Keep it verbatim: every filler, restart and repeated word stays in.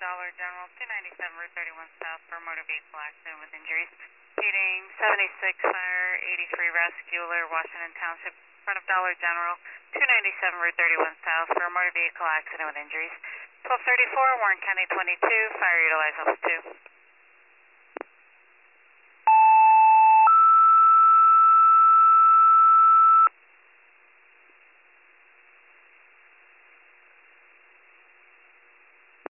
Dollar General, two ninety-seven Route thirty-one South for a motor vehicle accident with injuries. Speeding seventy-six Fire, eighty-three Rascular, Washington Township, in front of Dollar General, two ninety-seven Route thirty-one South for a motor vehicle accident with injuries. twelve thirty-four, Warren County twenty-two, Fire Utilize Office two.